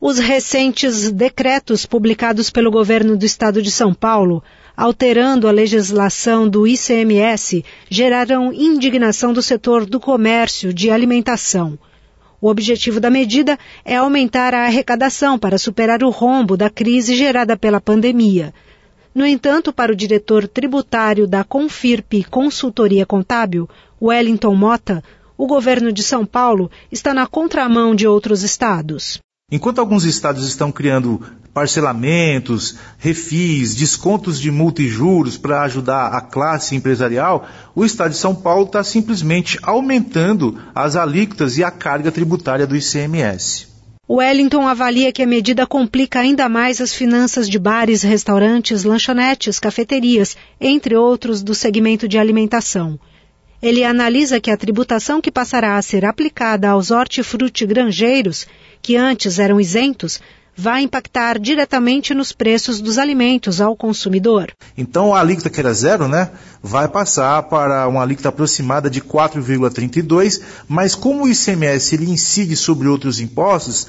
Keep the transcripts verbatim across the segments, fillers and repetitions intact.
Os recentes decretos publicados pelo governo do estado de São Paulo, alterando a legislação do I C M S, geraram indignação do setor do comércio de alimentação. O objetivo da medida é aumentar a arrecadação para superar o rombo da crise gerada pela pandemia. No entanto, para o diretor tributário da Confirp Consultoria Contábil, Wellington Mota, o governo de São Paulo está na contramão de outros estados. Enquanto alguns estados estão criando parcelamentos, refis, descontos de multa e juros para ajudar a classe empresarial, o estado de São Paulo está simplesmente aumentando as alíquotas e a carga tributária do I C M S. O Wellington avalia que a medida complica ainda mais as finanças de bares, restaurantes, lanchonetes, cafeterias, entre outros do segmento de alimentação. Ele analisa que a tributação que passará a ser aplicada aos hortifruti-granjeiros, que antes eram isentos, vai impactar diretamente nos preços dos alimentos ao consumidor. Então a alíquota que era zero, né, vai passar para uma alíquota aproximada de quatro vírgula trinta e dois, mas como o I C M S ele incide sobre outros impostos,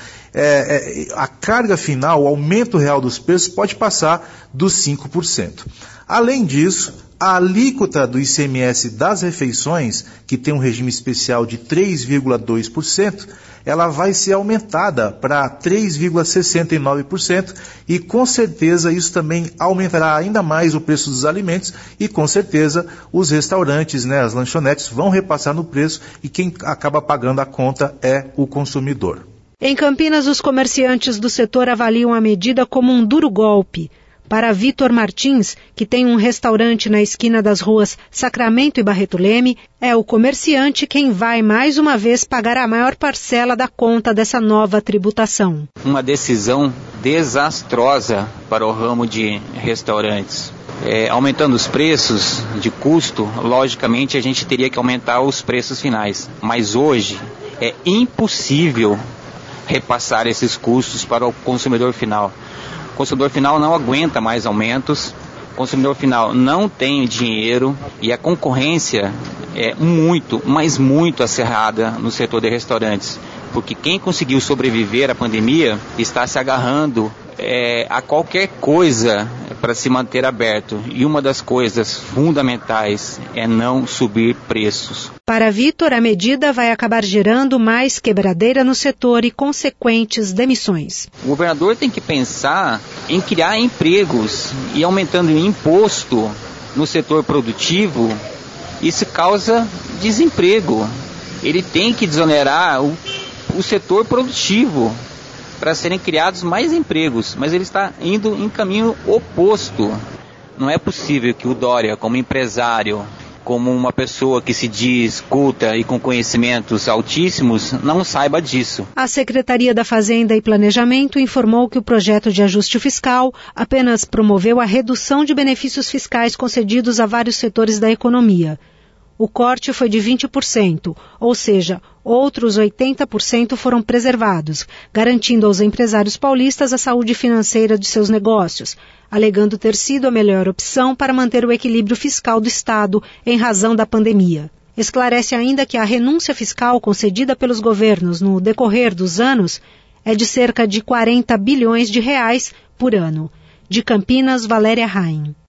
é, é, a carga final, o aumento real dos preços pode passar dos cinco por cento. Além disso, a alíquota do I C M S das refeições, que tem um regime especial de três vírgula dois por cento, ela vai ser aumentada para três vírgula sessenta e nove por cento e com certeza isso também aumentará ainda mais o preço dos alimentos e com certeza os restaurantes, né, as lanchonetes vão repassar no preço e quem acaba pagando a conta é o consumidor. Em Campinas, os comerciantes do setor avaliam a medida como um duro golpe. Para Vitor Martins, que tem um restaurante na esquina das ruas Sacramento e Barreto Leme, é o comerciante quem vai mais uma vez pagar a maior parcela da conta dessa nova tributação. Uma decisão desastrosa para o ramo de restaurantes. É, aumentando os preços de custo, logicamente a gente teria que aumentar os preços finais. Mas hoje é impossível repassar esses custos para o consumidor final. O consumidor final não aguenta mais aumentos, o consumidor final não tem dinheiro e a concorrência é muito, mas muito acirrada no setor de restaurantes. Porque quem conseguiu sobreviver à pandemia está se agarrando é, a qualquer coisa para se manter aberto. E uma das coisas fundamentais é não subir preços. Para Vitor, a medida vai acabar gerando mais quebradeira no setor e consequentes demissões. O governador tem que pensar em criar empregos e aumentando o imposto no setor produtivo, isso causa desemprego. Ele tem que desonerar o, o setor produtivo para serem criados mais empregos, mas ele está indo em caminho oposto. Não é possível que o Dória, como empresário, como uma pessoa que se diz culta e com conhecimentos altíssimos, não saiba disso. A Secretaria da Fazenda e Planejamento informou que o projeto de ajuste fiscal apenas promoveu a redução de benefícios fiscais concedidos a vários setores da economia. O corte foi de vinte por cento, ou seja, outros oitenta por cento foram preservados, garantindo aos empresários paulistas a saúde financeira de seus negócios, alegando ter sido a melhor opção para manter o equilíbrio fiscal do Estado em razão da pandemia. Esclarece ainda que a renúncia fiscal concedida pelos governos no decorrer dos anos é de cerca de quarenta bilhões de reais por ano. De Campinas, Valéria Raim.